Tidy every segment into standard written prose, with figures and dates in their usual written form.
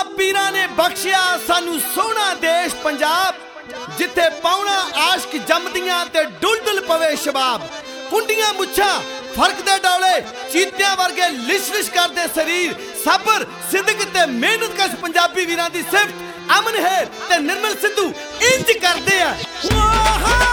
पीरां ने बख्शिया सानू सोहना देश पंजाब, जिथे पाउणा आशक जमदियां ते डुल पवे शबाब। कुंडियां मुच्छां फर्क दे डौले, चीतियां वर्गे लिश लिश करदे शरीर, सबर सिदक ते मेहनत कश पंजाबी वीरां दी सिफत अमन हेर ते निर्मल सिद्धू इंज करदे आ।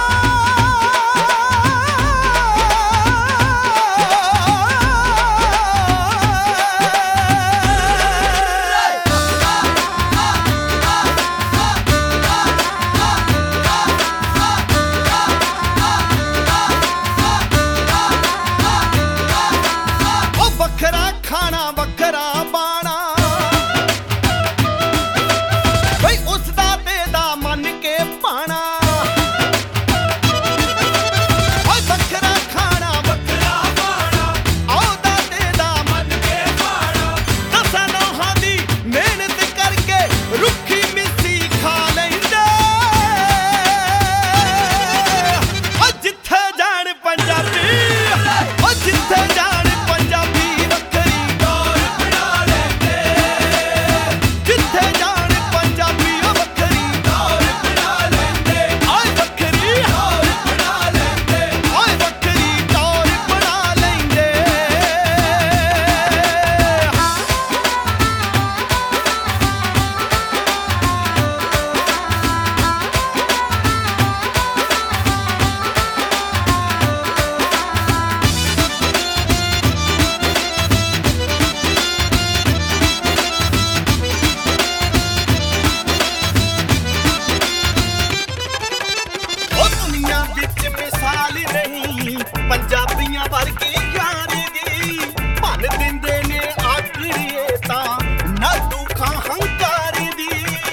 पंजाबियां वर्गी यारी दी भन दिंदे ने आखड़िए तां ना दुखा हंकारी दी।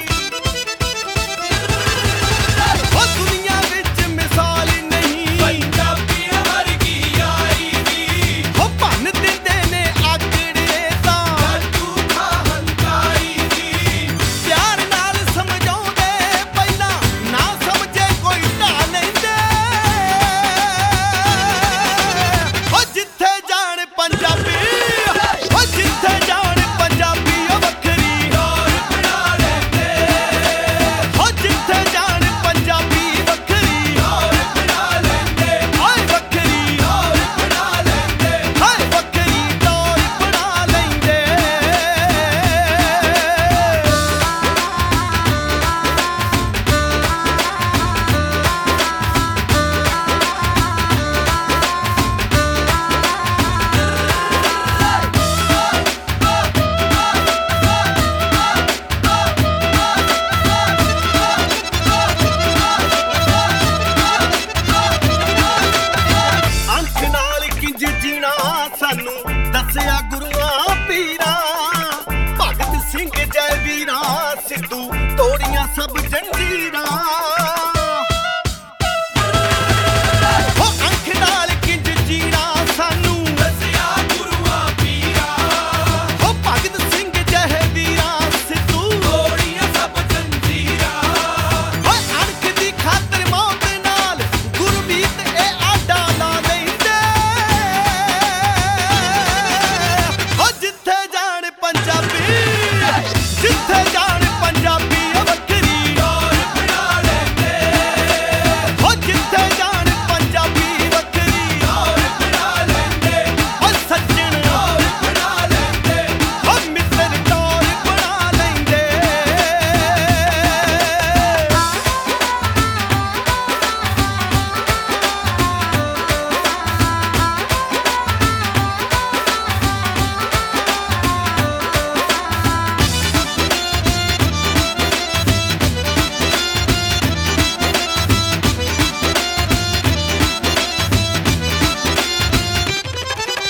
ओ दुनिया विच मिसाल नहीं पंजाबियां वर्गी यारी दी, ओ भन दिंदे ने आखड़िए तां ना दुखा हंकारी दी। प्यार नाल समझाउंदे पहला ना समझे कोई ढा लैंदे, सानू दसिया गुरुआं पीरां, भगत सिंह जय वीरां, सिद्धू तोड़ियां सब जंजीरां।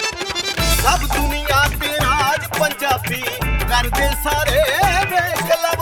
सब दुनिया ते राज पंजाबी करदे सारे वेख ला।